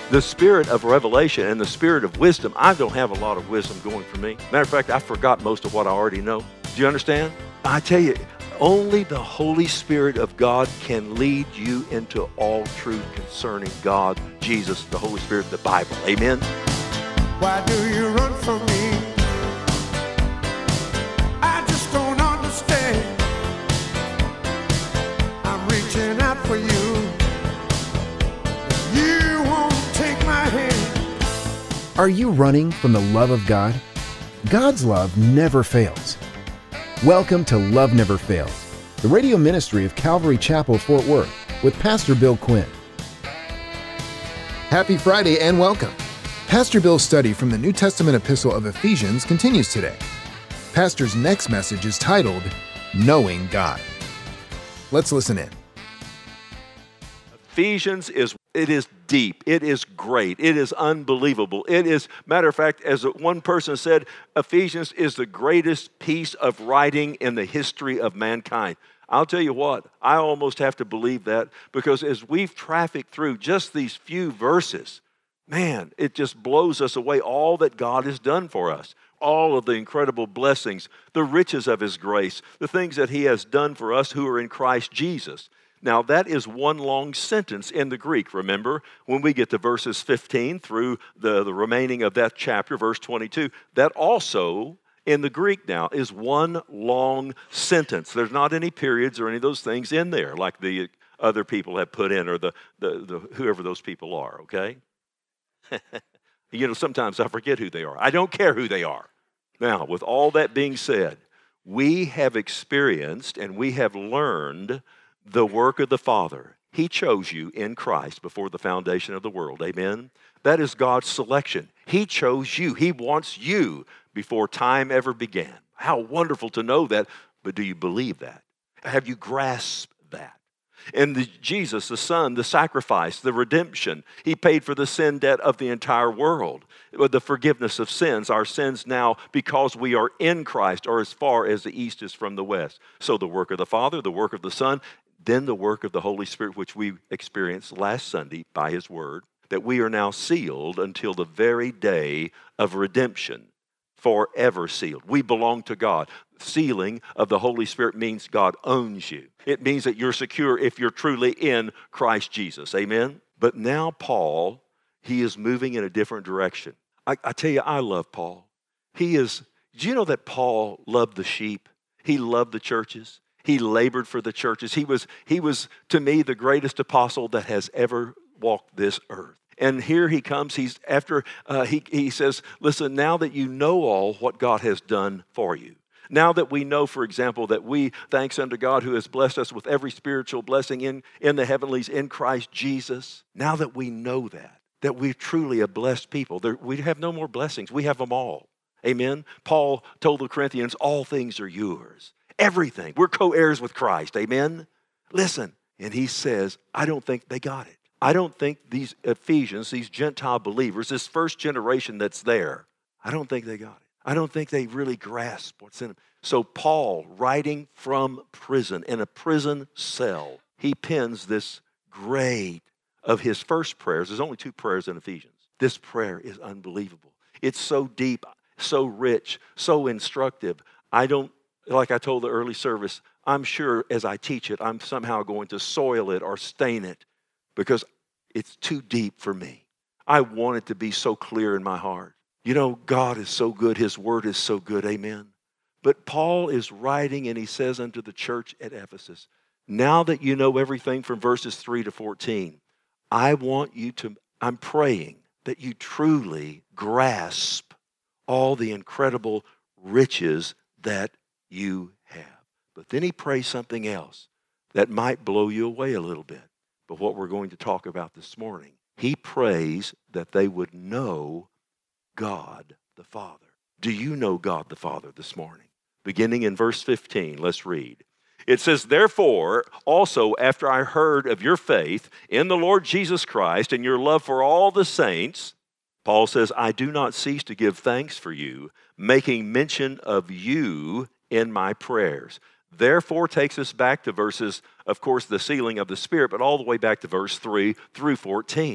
The spirit of revelation and the spirit of wisdom, I don't have a lot of wisdom going for me. Matter of fact, I forgot most of what I already know. Do you understand? I tell you, only the Holy Spirit of God can lead you into all truth concerning God, Jesus, the Holy Spirit, the Bible. Amen? Why do you run from me? I just don't understand. I'm reaching out for you. You won't take my hand. Are you running from the love of God? God's love never fails. Welcome to Love Never Fails, the radio ministry of Calvary Chapel, Fort Worth, with Pastor Bill Quinn. Happy Friday and welcome. Pastor Bill's study from the New Testament epistle of Ephesians continues today. Pastor's next message is titled, Knowing God. Let's listen in. Ephesians is deep. It is great. It is unbelievable. It is, matter of fact, as one person said, Ephesians is the greatest piece of writing in the history of mankind. I'll tell you what, I almost have to believe that, because as we've trafficked through just these few verses, man, it just blows us away, all that God has done for us. All of the incredible blessings, the riches of His grace, the things that He has done for us who are in Christ Jesus. Now, that is one long sentence in the Greek, remember? When we get to verses 15 through the remaining of that chapter, verse 22, that also in the Greek now is one long sentence. There's not any periods or any of those things in there like the other people have put in, or the whoever those people are, okay? You know, sometimes I forget who they are. I don't care who they are. Now, with all that being said, we have experienced and we have learned the work of the Father. He chose you in Christ before the foundation of the world. Amen? That is God's selection. He chose you. He wants you before time ever began. How wonderful to know that. But do you believe that? Have you grasped that? And Jesus, the Son, the sacrifice, the redemption, He paid for the sin debt of the entire world. The forgiveness of sins, our sins now, because we are in Christ, are as far as the east is from the west. So the work of the Father, the work of the Son, then the work of the Holy Spirit, which we experienced last Sunday by His Word, that we are now sealed until the very day of redemption, forever sealed. We belong to God. Sealing of the Holy Spirit means God owns you. It means that you're secure if you're truly in Christ Jesus. Amen? But now Paul, he is moving in a different direction. I tell you, I love Paul. Do you know that Paul loved the sheep? He loved the churches. He labored for the churches. He was, to me, the greatest apostle that has ever walked this earth. And here he comes. He says, listen, now that you know all what God has done for you, now that we know, for example, that we, thanks unto God who has blessed us with every spiritual blessing in the heavenlies in Christ Jesus, now that we know that we're truly a blessed people, we have no more blessings. We have them all. Amen? Paul told the Corinthians, all things are yours. Everything. We're co-heirs with Christ. Amen? Listen, and he says, I don't think they got it. I don't think these Ephesians, these Gentile believers, this first generation that's there, I don't think they got it. I don't think they really grasp what's in them. So Paul, writing from prison, in a prison cell, he pens this great of his first prayers. There's only 2 prayers in Ephesians. This prayer is unbelievable. It's so deep, so rich, so instructive. Like I told the early service, I'm sure as I teach it, I'm somehow going to soil it or stain it because it's too deep for me. I want it to be so clear in my heart. You know, God is so good. His word is so good. Amen. But Paul is writing and he says unto the church at Ephesus, now that you know everything from verses 3 to 14, I'm praying that you truly grasp all the incredible riches that you have. But then he prays something else that might blow you away a little bit. But what we're going to talk about this morning, he prays that they would know God the Father. Do you know God the Father this morning? Beginning in verse 15, let's read. It says, therefore, also after I heard of your faith in the Lord Jesus Christ and your love for all the saints, Paul says, I do not cease to give thanks for you, making mention of you in my prayers. Therefore takes us back to verses, of course, the sealing of the Spirit, but all the way back to verse 3 through 14.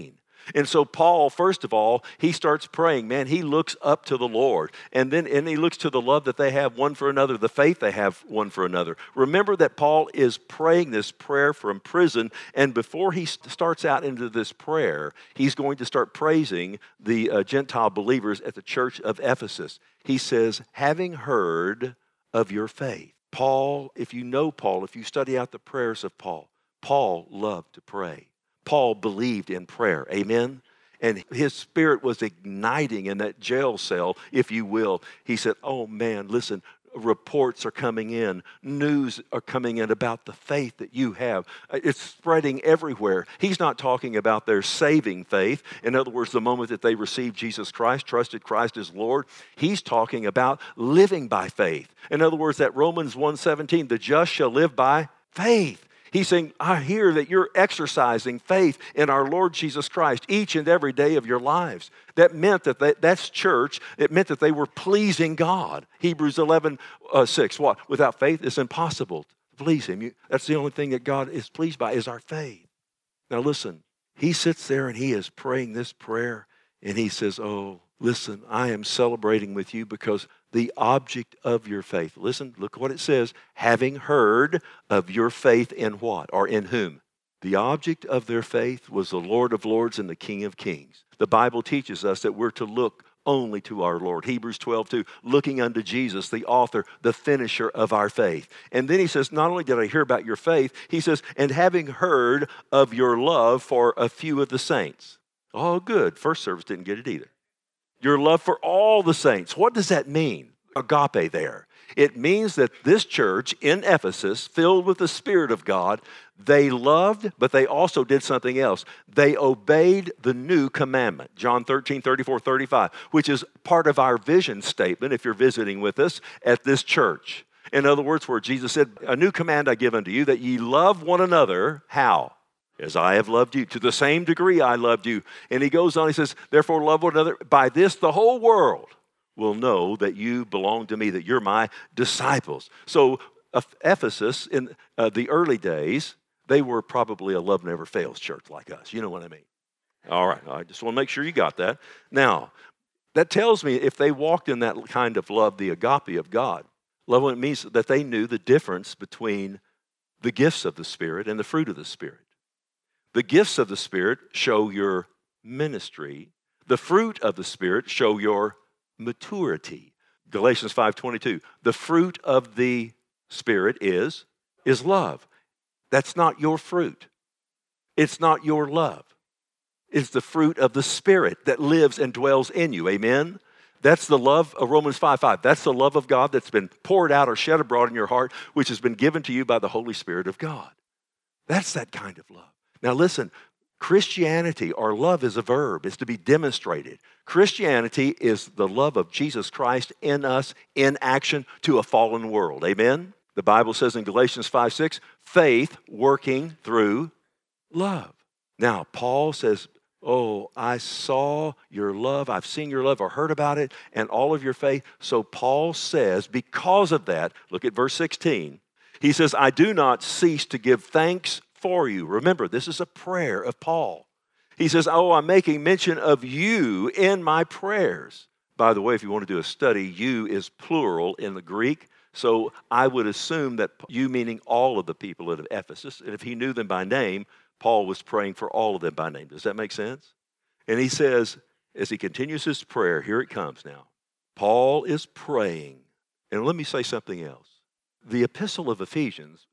And so Paul, first of all, he starts praying. Man, he looks up to the Lord. And he looks to the love that they have one for another, the faith they have one for another. Remember that Paul is praying this prayer from prison. And before he starts out into this prayer, he's going to start praising the Gentile believers at the church of Ephesus. He says, having heard of your faith. Paul, if you study out the prayers of Paul loved to pray. Paul believed in prayer, amen? And his spirit was igniting in that jail cell, if you will. He said, oh man, listen, reports are coming in, news are coming in about the faith that you have. It's spreading everywhere. He's not talking about their saving faith. In other words, the moment that they received Jesus Christ, trusted Christ as Lord. He's talking about living by faith. In other words, that Romans 1:17, the just shall live by faith. He's saying, I hear that you're exercising faith in our Lord Jesus Christ each and every day of your lives. That meant that's church. It meant that they were pleasing God. Hebrews 11:6. What? Without faith, it's impossible to please Him. That's the only thing that God is pleased by is our faith. Now listen, he sits there and he is praying this prayer and he says, oh, listen, I am celebrating with you because the object of your faith. Listen, look what it says. Having heard of your faith in what? Or in whom? The object of their faith was the Lord of Lords and the King of Kings. The Bible teaches us that we're to look only to our Lord. Hebrews 12:2, looking unto Jesus, the author, the finisher of our faith. And then he says, not only did I hear about your faith, he says, and having heard of your love for a few of the saints. Oh, good. First service didn't get it either. Your love for all the saints. What does that mean? Agape there. It means that this church in Ephesus, filled with the Spirit of God, they loved, but they also did something else. They obeyed the new commandment, John 13:34-35, which is part of our vision statement if you're visiting with us at this church. In other words, where Jesus said, a new command I give unto you, that ye love one another. How? As I have loved you. To the same degree I loved you. And he goes on, he says, therefore love one another. By this the whole world will know that you belong to me, that you're my disciples. So Ephesus, in the early days, they were probably a love never fails church like us. You know what I mean? All right, I just want to make sure you got that. Now, that tells me if they walked in that kind of love, the agape of God, love it means that they knew the difference between the gifts of the Spirit and the fruit of the Spirit. The gifts of the Spirit show your ministry. The fruit of the Spirit show your maturity. Galatians 5:22. The fruit of the Spirit is love. That's not your fruit. It's not your love. It's the fruit of the Spirit that lives and dwells in you. Amen? That's the love of Romans 5:5. That's the love of God that's been poured out or shed abroad in your heart, which has been given to you by the Holy Spirit of God. That's that kind of love. Now listen, Christianity, or love is a verb. It's to be demonstrated. Christianity is the love of Jesus Christ in us in action to a fallen world. Amen? The Bible says in Galatians 5:6, faith working through love. Now, Paul says, oh, I saw your love, I've seen your love, or heard about it, and all of your faith. So Paul says, because of that, look at verse 16. He says, I do not cease to give thanks for you. Remember, this is a prayer of Paul. He says, oh, I'm making mention of you in my prayers. By the way, if you want to do a study, you is plural in the Greek. So I would assume that you meaning all of the people at Ephesus. And if he knew them by name, Paul was praying for all of them by name. Does that make sense? And he says, as he continues his prayer, here it comes now. Paul is praying. And let me say something else. The epistle of Ephesians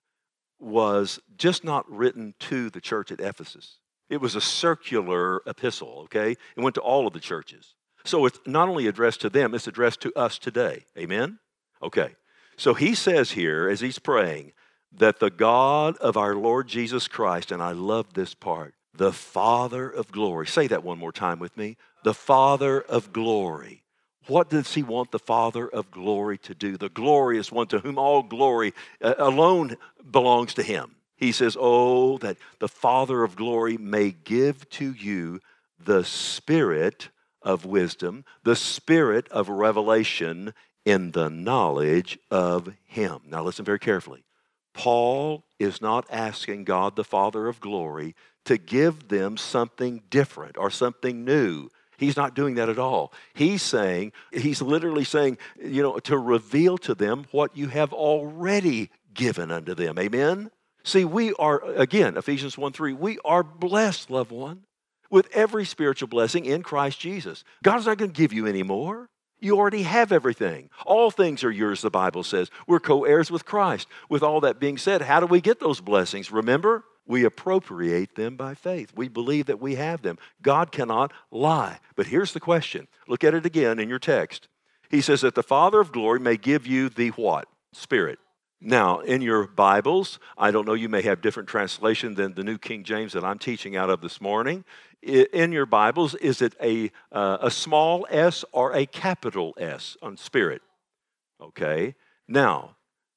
was just not written to the church at Ephesus. It was a circular epistle, okay? It went to all of the churches. So it's not only addressed to them, it's addressed to us today. Amen? Okay. So he says here, as he's praying, that the God of our Lord Jesus Christ, and I love this part, the Father of glory. Say that one more time with me. The Father of glory. What does he want the Father of glory to do? The glorious one to whom all glory alone belongs to him. He says, oh, that the Father of glory may give to you the spirit of wisdom, the spirit of revelation in the knowledge of him. Now listen very carefully. Paul is not asking God, the Father of glory, to give them something different or something new. He's not doing that at all. He's literally saying, to reveal to them what you have already given unto them. Amen? See, we are, again, Ephesians 1:3, we are blessed, loved one, with every spiritual blessing in Christ Jesus. God's not going to give you any more. You already have everything. All things are yours, the Bible says. We're co-heirs with Christ. With all that being said, how do we get those blessings? Remember, we appropriate them by faith. We believe that we have them. God cannot lie. But here's the question. Look at it again in your text. He says that the Father of glory may give you the what? Spirit. Now, in your Bibles, I don't know, you may have different translation than the New King James that I'm teaching out of this morning. In your Bibles, is it a small s or a capital S on Spirit? Okay. Now,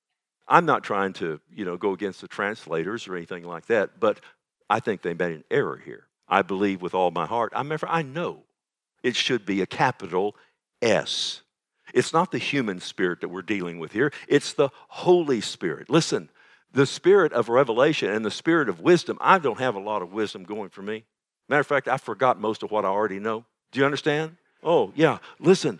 I'm not trying to, go against the translators or anything like that, but I think they made an error here. I believe with all my heart. I know it should be a capital S. It's not the human spirit that we're dealing with here. It's the Holy Spirit. Listen, the spirit of revelation and the spirit of wisdom, I don't have a lot of wisdom going for me. Matter of fact, I forgot most of what I already know. Do you understand? Oh, yeah. Listen,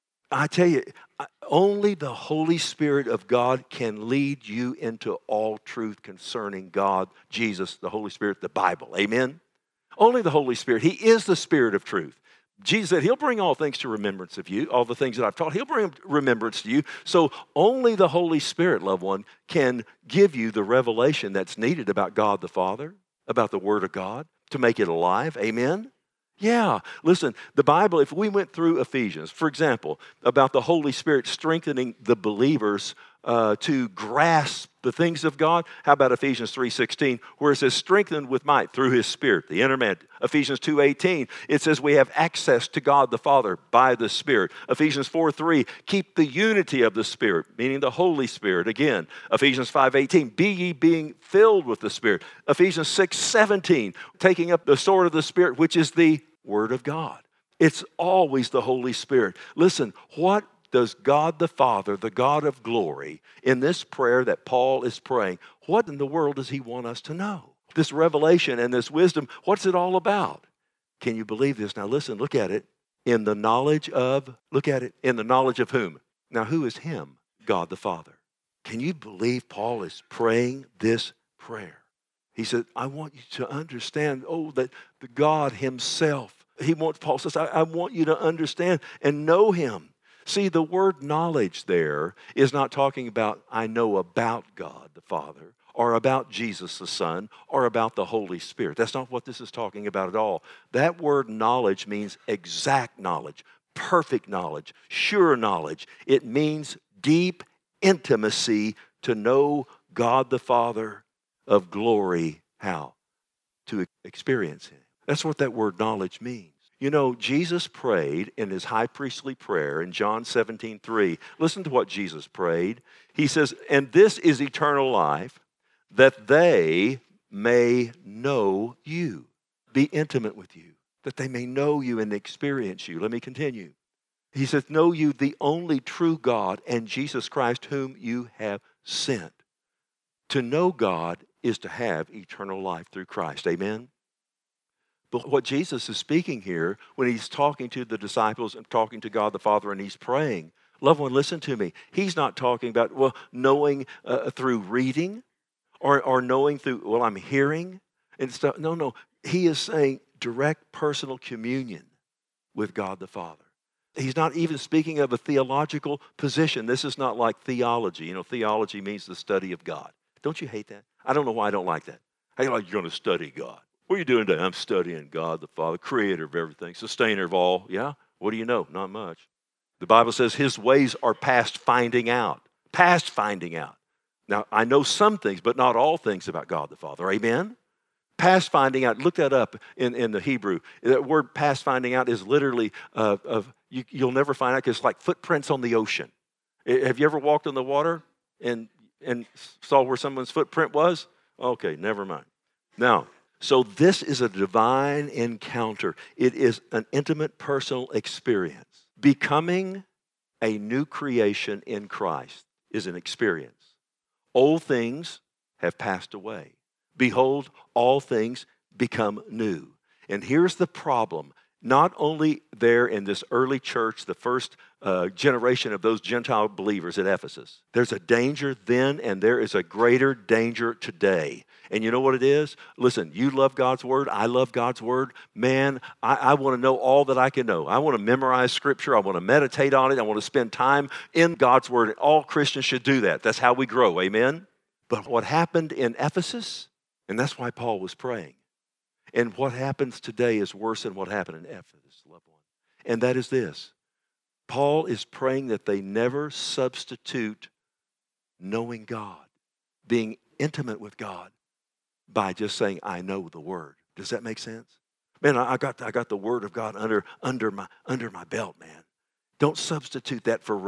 I tell you, only the Holy Spirit of God can lead you into all truth concerning God, Jesus, the Holy Spirit, the Bible. Amen? Only the Holy Spirit. He is the Spirit of truth. Jesus said, He'll bring all things to remembrance of you, all the things that I've taught. He'll bring remembrance to you. So only the Holy Spirit, loved one, can give you the revelation that's needed about God the Father, about the Word of God, to make it alive. Amen? Yeah. Listen, the Bible, if we went through Ephesians, for example, about the Holy Spirit strengthening the believers to grasp the things of God, how about Ephesians 3:16, where it says strengthened with might through His Spirit, the inner man. Ephesians 2:18, it says we have access to God the Father by the Spirit. Ephesians 4:3, keep the unity of the Spirit, meaning the Holy Spirit. Again, Ephesians 5:18, be ye being filled with the Spirit. Ephesians 6:17, taking up the sword of the Spirit, which is the Word of God. It's always the Holy Spirit. Listen, what does God the Father, the God of glory, in this prayer that Paul is praying, what in the world does He want us to know? This revelation and this wisdom, what's it all about? Can you believe this? Now listen, look at it. In the knowledge of whom? Now who is Him? God the Father. Can you believe Paul is praying this prayer? He said, I want you to understand, that the God Himself, Paul says, I want you to understand and know Him. See, the word knowledge there is not talking about I know about God the Father or about Jesus the Son or about the Holy Spirit. That's not what this is talking about at all. That word knowledge means exact knowledge, perfect knowledge, sure knowledge. It means deep intimacy to know God the Father of glory. How? To experience Him. That's what that word knowledge means. Jesus prayed in His high priestly prayer in John 17:3. Listen to what Jesus prayed. He says, and this is eternal life, that they may know you, be intimate with you, that they may know you and experience you. Let me continue. He says, know you, the only true God, and Jesus Christ, whom you have sent. To know God is to have eternal life through Christ. Amen? But what Jesus is speaking here, when He's talking to the disciples and talking to God the Father and He's praying, loved one, listen to me. He's not talking about, knowing through reading or knowing through, I'm hearing and stuff. No. He is saying direct personal communion with God the Father. He's not even speaking of a theological position. This is not like theology. Theology means the study of God. Don't you hate that? I don't know why I don't like that. You're going to study God. What are you doing today? I'm studying God the Father, creator of everything, sustainer of all. Yeah? What do you know? Not much. The Bible says His ways are past finding out. Past finding out. Now, I know some things, but not all things about God the Father. Amen? Past finding out. Look that up in the Hebrew. That word past finding out is literally, you'll never find out because it's like footprints on the ocean. Have you ever walked on the water and saw where someone's footprint was? Okay, never mind. Now, so this is a divine encounter. It is an intimate personal experience. Becoming a new creation in Christ is an experience. Old things have passed away. Behold, all things become new. And here's the problem. Not only there in this early church, the first generation of those Gentile believers at Ephesus, there's a danger then and there is a greater danger today. And you know what it is? Listen, you love God's Word. I love God's Word. Man, I want to know all that I can know. I want to memorize Scripture. I want to meditate on it. I want to spend time in God's Word. All Christians should do that. That's how we grow. Amen? But what happened in Ephesus, and that's why Paul was praying, and what happens today is worse than what happened in Ephesus, loved one. And that is this. Paul is praying that they never substitute knowing God, being intimate with God, by just saying, I know the Word. Does that make sense? Man, I got the Word of God under my belt, man. Don't substitute that for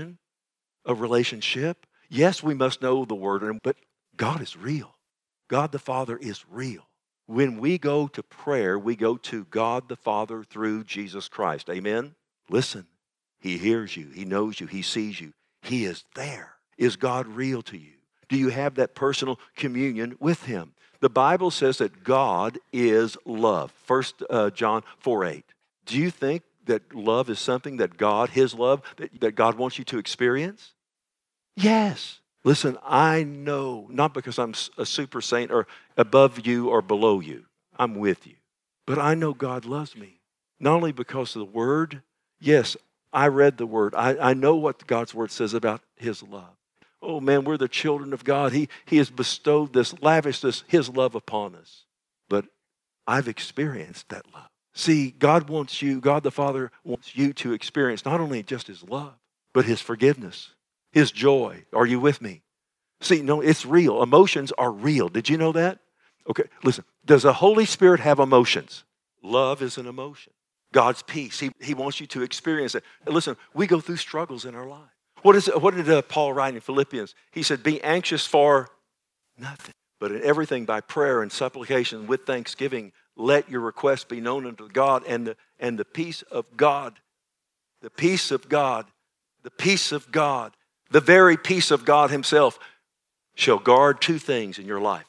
a relationship. Yes, we must know the Word, but God is real. God the Father is real. When we go to prayer, we go to God the Father through Jesus Christ. Amen? Listen, He hears you. He knows you. He sees you. He is there. Is God real to you? Do you have that personal communion with Him? The Bible says that God is love. 1 John 4:8. Do you think that love is something that God, His love, that God wants you to experience? Yes. Listen, I know, not because I'm a super saint or above you or below you. I'm with you. But I know God loves me. Not only because of the Word. Yes, I read the Word. I know what God's Word says about His love. Oh man, we're the children of God. He has bestowed this, lavished His love upon us. But I've experienced that love. See, God wants you, God the Father wants you to experience not only just His love, but His forgiveness, His joy. Are you with me? See, no, it's real. Emotions are real. Did you know that? Okay, listen. Does the Holy Spirit have emotions? Love is an emotion. God's peace. He wants you to experience it. And listen, we go through struggles in our life. What did Paul write in Philippians? He said, be anxious for nothing, but in everything by prayer and supplication with thanksgiving, let your requests be known unto God, and the peace of God, the peace of God, the peace of God, the very peace of God Himself shall guard two things in your life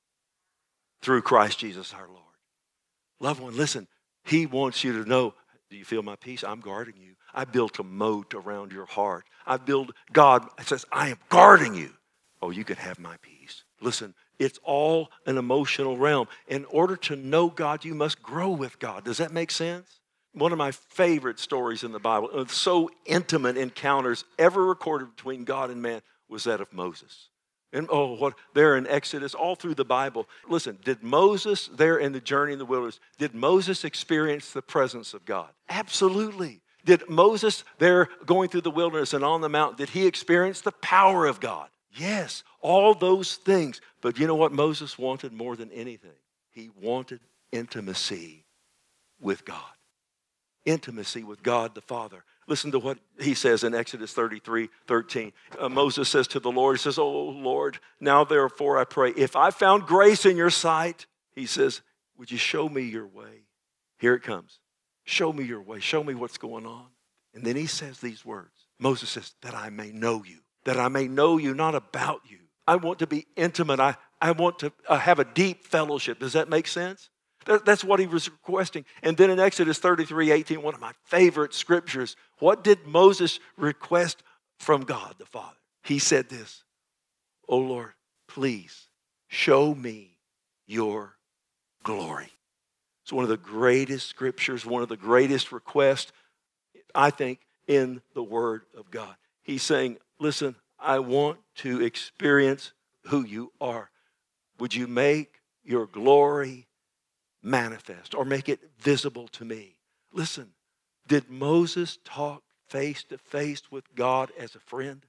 through Christ Jesus our Lord. Loved one, listen, He wants you to know, do you feel my peace? I'm guarding you. I built a moat around your heart. God says, I am guarding you. Oh, you can have my peace. Listen, it's all an emotional realm. In order to know God, you must grow with God. Does that make sense? One of my favorite stories in the Bible, so intimate encounters ever recorded between God and man, was that of Moses. And there in Exodus, all through the Bible. Listen, did Moses there in the journey in the wilderness, did Moses experience the presence of God? Absolutely. Did Moses there going through the wilderness and on the mountain, did he experience the power of God? Yes, all those things. But you know what Moses wanted more than anything? He wanted intimacy with God. Intimacy with God the Father. Listen to what he says in Exodus 33:13. Moses says to the Lord, he says, oh Lord, now therefore I pray, if I found grace in your sight, he says, would you show me your way? Here it comes. Show me your way. Show me what's going on. And then he says these words. Moses says, that I may know you. That I may know you, not about you. I want to be intimate. I want to have a deep fellowship. Does that make sense? That's what he was requesting. And then in Exodus 33:18, one of my favorite scriptures, what did Moses request from God the Father? He said this, oh Lord, please show me your glory. It's one of the greatest scriptures, one of the greatest requests, I think, in the Word of God. He's saying, listen, I want to experience who you are. Would you make your glory manifest or make it visible to me? Listen, did Moses talk face to face with God as a friend?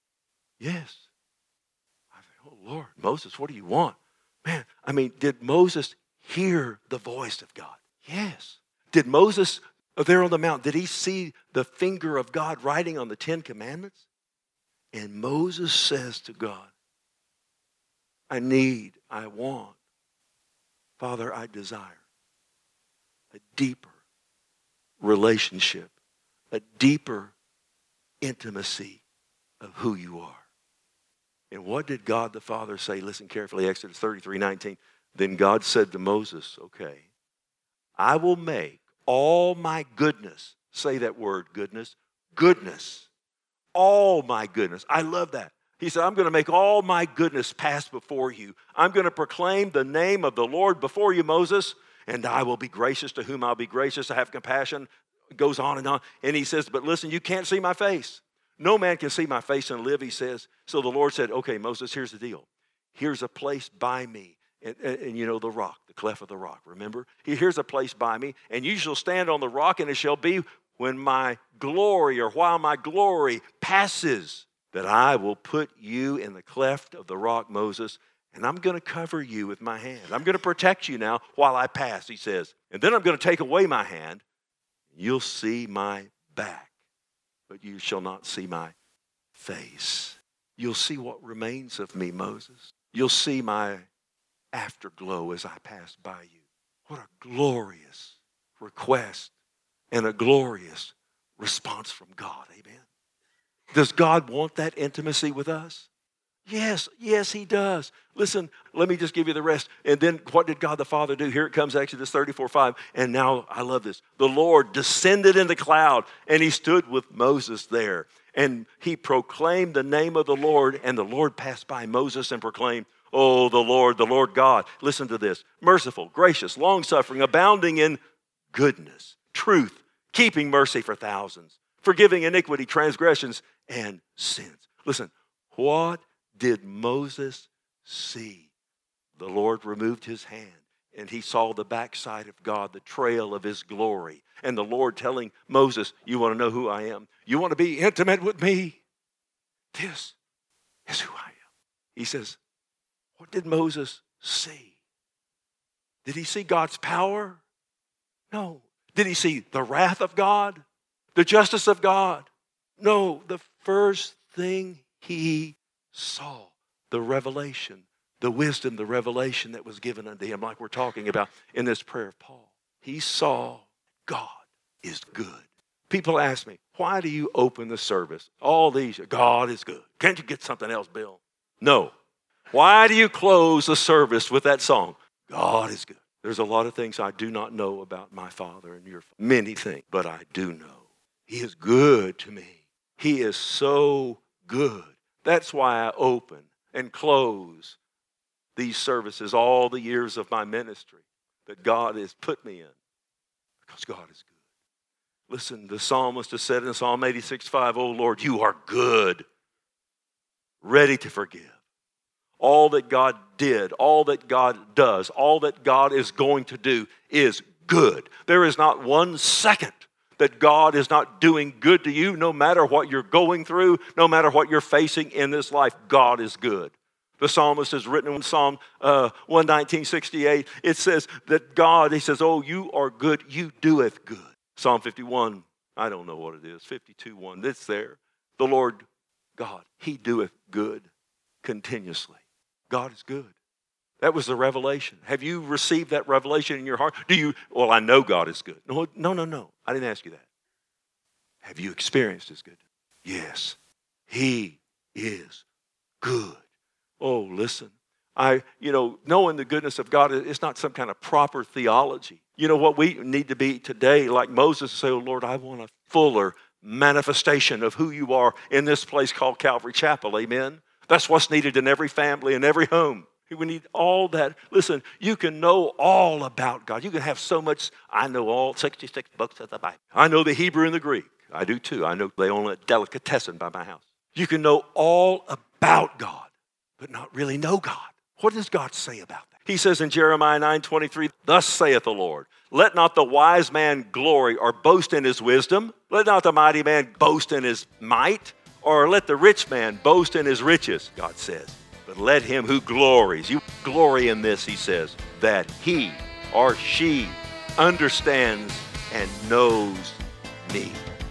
Yes. I think, oh Lord, Moses, what do you want? Man, did Moses hear the voice of God? Yes. Did Moses there on the mountain, did he see the finger of God writing on the 10 Commandments? And Moses says to God, I want, Father, I desire a deeper relationship, a deeper intimacy of who you are. And what did God the Father say? Listen carefully, Exodus 33:19. Then God said to Moses, okay, I will make all my goodness, say that word, goodness, goodness, all my goodness. I love that. He said, I'm going to make all my goodness pass before you. I'm going to proclaim the name of the Lord before you, Moses, and I will be gracious to whom I'll be gracious. I have compassion. It goes on. And he says, but listen, you can't see my face. No man can see my face and live, he says. So the Lord said, okay, Moses, here's the deal. Here's a place by me. And you know the rock, the cleft of the rock, remember? Here's a place by me, and you shall stand on the rock, and it shall be when my glory, or while my glory passes, that I will put you in the cleft of the rock, Moses, and I'm going to cover you with my hand. I'm going to protect you now while I pass, he says. And then I'm going to take away my hand. You'll see my back, but you shall not see my face. You'll see what remains of me, Moses. You'll see my afterglow as I pass by you. What a glorious request and a glorious response from God. Amen. Does God want that intimacy with us? Yes, he does. Listen, let me just give you the rest. And then what did God the Father do? Here it comes, Exodus 34:5. And now, I love this. The Lord descended in the cloud, and he stood with Moses there. And he proclaimed the name of the Lord, and the Lord passed by Moses and proclaimed, oh, the Lord God. Listen to this. Merciful, gracious, long-suffering, abounding in goodness, truth, keeping mercy for thousands, forgiving iniquity, transgressions, and sins. Listen, what did Moses see? The Lord removed his hand, and he saw the backside of God, the trail of his glory. And the Lord telling Moses, you want to know who I am? You want to be intimate with me? This is who I am. He says, what did Moses see? Did he see God's power? No. Did he see the wrath of God? The justice of God? No. The first thing he saw, the revelation, the wisdom, the revelation that was given unto him, like we're talking about in this prayer of Paul. He saw God is good. People ask me, why do you open the service? All these, God is good. Can't you get something else, Bill? No. Why do you close the service with that song? God is good. There's a lot of things I do not know about my Father and your Father. Many things, but I do know. He is good to me. He is so good. That's why I open and close these services all the years of my ministry that God has put me in, because God is good. Listen, the psalmist has said in Psalm 86:5, oh Lord, you are good, ready to forgive. All that God did, all that God does, all that God is going to do is good. There is not 1 second that God is not doing good to you, no matter what you're going through, no matter what you're facing in this life. God is good. The psalmist has written in Psalm 119:68, it says that God, he says, oh, you are good, you doeth good. Psalm 51, I don't know what it is, 52:1, it's there. The Lord God, he doeth good continuously. God is good. That was the revelation. Have you received that revelation in your heart? Well, I know God is good. No. I didn't ask you that. Have you experienced his goodness? Yes. He is good. Oh, listen. Knowing the goodness of God, it's not some kind of proper theology. You know what we need to be today, like Moses, say, oh, Lord, I want a fuller manifestation of who you are in this place called Calvary Chapel. Amen? That's what's needed in every family, in every home. We need all that. Listen, you can know all about God. You can have so much. I know all 66 books of the Bible. I know the Hebrew and the Greek. I do too. I know they own a delicatessen by my house. You can know all about God, but not really know God. What does God say about that? He says in Jeremiah 9:23, thus saith the Lord, let not the wise man glory or boast in his wisdom. Let not the mighty man boast in his might, or let the rich man boast in his riches, God says. But let him who glories, you glory in this, he says, that he or she understands and knows me.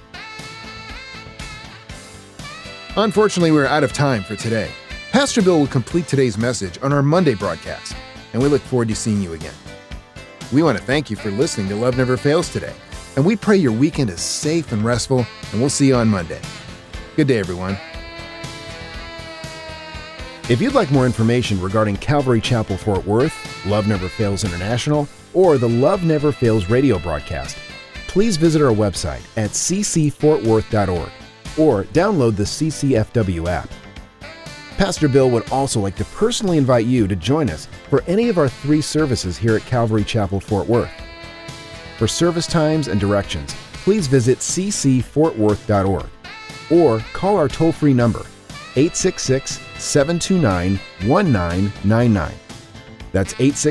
Unfortunately, we're out of time for today. Pastor Bill will complete today's message on our Monday broadcast, and we look forward to seeing you again. We want to thank you for listening to Love Never Fails today, and we pray your weekend is safe and restful, and we'll see you on Monday. Good day, everyone. If you'd like more information regarding Calvary Chapel Fort Worth, Love Never Fails International, or the Love Never Fails radio broadcast, please visit our website at ccfortworth.org or download the CCFW app. Pastor Bill would also like to personally invite you to join us for any of our 3 services here at Calvary Chapel Fort Worth. For service times and directions, please visit ccfortworth.org or call our toll-free number, 866-729-1999. That's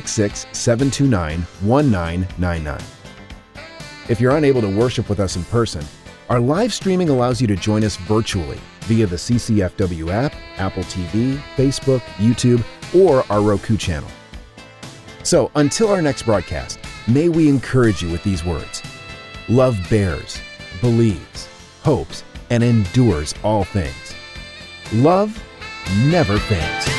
866-729-1999. If you're unable to worship with us in person, our live streaming allows you to join us virtually via the CCFW app, Apple TV, Facebook, YouTube, or our Roku channel. So until our next broadcast, may we encourage you with these words. Love bears, believes, hopes, and endures all things. Love never fails.